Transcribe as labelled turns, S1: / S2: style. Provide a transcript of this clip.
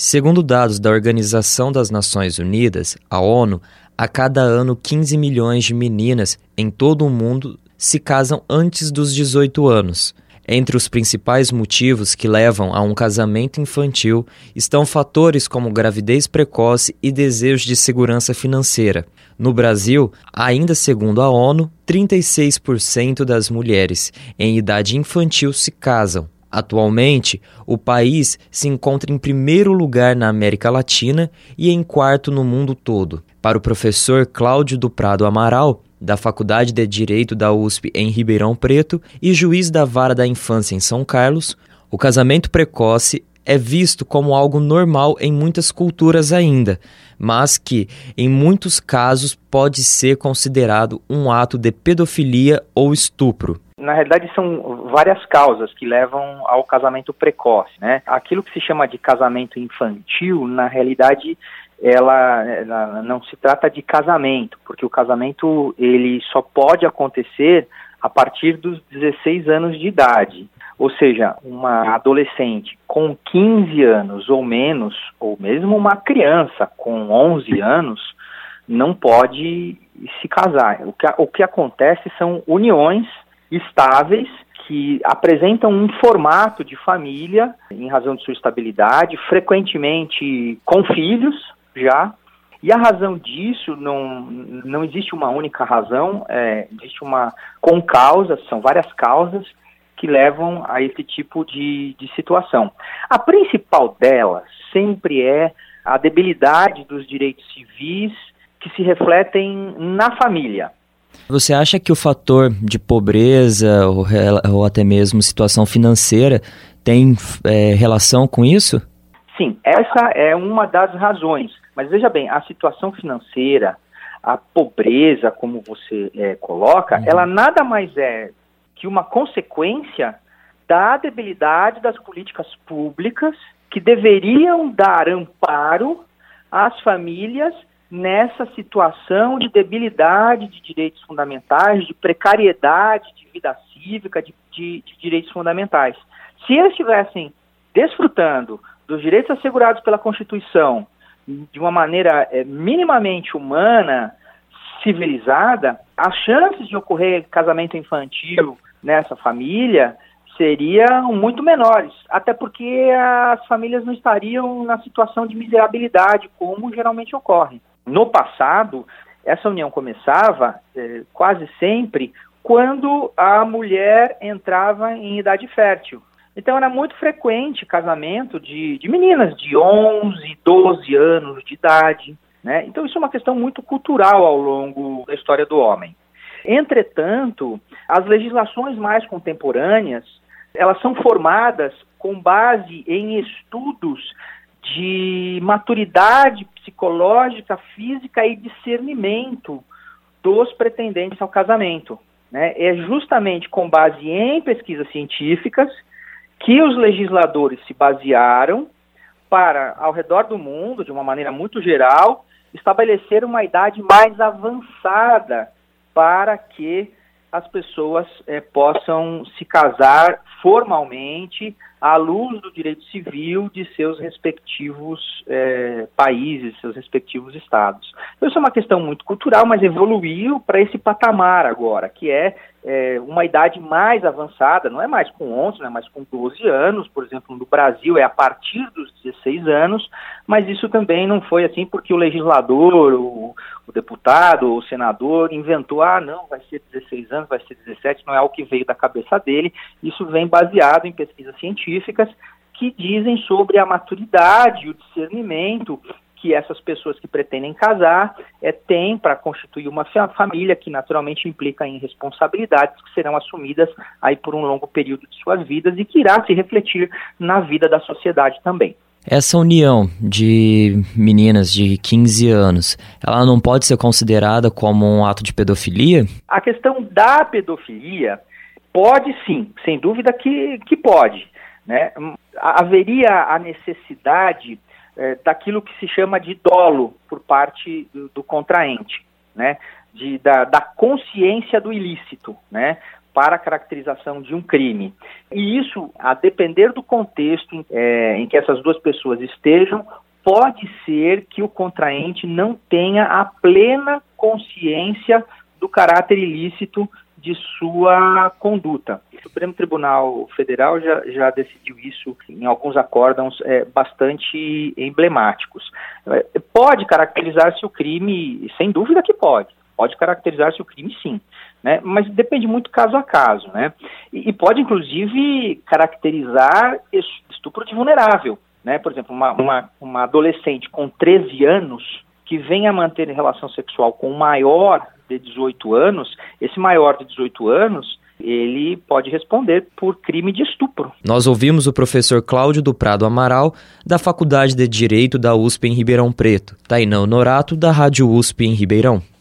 S1: Segundo dados da Organização das Nações Unidas, a ONU, a cada ano 15 milhões de meninas em todo o mundo se casam antes dos 18 anos. Entre os principais motivos que levam a um casamento infantil estão fatores como gravidez precoce e desejo de segurança financeira. No Brasil, ainda segundo a ONU, 36% das mulheres em idade infantil se casam. Atualmente, o país se encontra em primeiro lugar na América Latina e em quarto no mundo todo. Para o professor Cláudio do Prado Amaral, da Faculdade de Direito da USP em Ribeirão Preto e juiz da Vara da Infância em São Carlos, o casamento precoce é visto como algo normal em muitas culturas ainda, mas que, em muitos casos, pode ser considerado um ato de pedofilia ou estupro.
S2: Na realidade, são várias causas que levam ao casamento precoce, né? Aquilo que se chama de casamento infantil, na realidade, ela não se trata de casamento, porque o casamento ele só pode acontecer a partir dos 16 anos de idade. Ou seja, uma adolescente com 15 anos ou menos, ou mesmo uma criança com 11 anos, não pode se casar. O que acontece são uniões estáveis que apresentam um formato de família em razão de sua estabilidade, frequentemente com filhos já, e a razão disso não existe uma única razão, existe uma concausa, são várias causas que levam a esse tipo de situação. A principal delas sempre é a debilidade dos direitos civis que se refletem na família.
S1: Você acha que o fator de pobreza ou até mesmo situação financeira tem relação com isso?
S2: Sim, essa é uma das razões. Mas veja bem, a situação financeira, a pobreza, como você coloca, ela nada mais é que uma consequência da debilidade das políticas públicas que deveriam dar amparo às famílias nessa situação de debilidade de direitos fundamentais, de precariedade de vida cívica, de direitos fundamentais. Se eles estivessem desfrutando dos direitos assegurados pela Constituição de uma maneira minimamente humana, civilizada, as chances de ocorrer casamento infantil nessa família seriam muito menores, até porque as famílias não estariam na situação de miserabilidade, como geralmente ocorre. No passado, essa união começava quase sempre quando a mulher entrava em idade fértil. Então era muito frequente casamento de meninas de 11, 12 anos de idade, né? Então isso é uma questão muito cultural ao longo da história do homem. Entretanto, as legislações mais contemporâneas, elas são formadas com base em estudos de maturidade psicológica, física e discernimento dos pretendentes ao casamento, né? É justamente com base em pesquisas científicas que os legisladores se basearam para, ao redor do mundo, de uma maneira muito geral, estabelecer uma idade mais avançada para que as pessoas possam se casar formalmente à luz do direito civil de seus respectivos países, seus respectivos estados. Então, isso é uma questão muito cultural, mas evoluiu para esse patamar agora, que é uma idade mais avançada, não é mais com 11, não é mais com 12 anos, por exemplo, no Brasil é a partir dos 16 anos, mas isso também não foi assim porque o legislador, o deputado, o senador inventou, não, vai ser 16 anos, vai ser 17, não é o que veio da cabeça dele, isso vem baseado em pesquisas científicas que dizem sobre a maturidade e o discernimento que essas pessoas que pretendem casar têm para constituir uma família, que naturalmente implica em responsabilidades que serão assumidas aí por um longo período de suas vidas e que irá se refletir na vida da sociedade também.
S1: Essa união de meninas de 15 anos, ela não pode ser considerada como um ato de pedofilia?
S2: A questão da pedofilia pode sim, sem dúvida que pode, né? Haveria a necessidade daquilo que se chama de dolo por parte do contraente, né? Da consciência do ilícito, né? para a caracterização de um crime. E isso, a depender do contexto em que essas duas pessoas estejam, pode ser que o contraente não tenha a plena consciência do caráter ilícito de sua conduta. O Supremo Tribunal Federal já decidiu isso em alguns acórdãos bastante emblemáticos. Pode caracterizar-se o crime, sem dúvida que pode caracterizar-se o crime sim, né? Mas depende muito caso a caso, né? E pode inclusive caracterizar estupro de vulnerável, né? Por exemplo, uma adolescente com 13 anos que venha a manter relação sexual com um maior de 18 anos, esse maior de 18 anos, ele pode responder por crime de estupro.
S1: Nós ouvimos o professor Cláudio do Prado Amaral, da Faculdade de Direito da USP em Ribeirão Preto, Tainã Honorato, da Rádio USP em Ribeirão.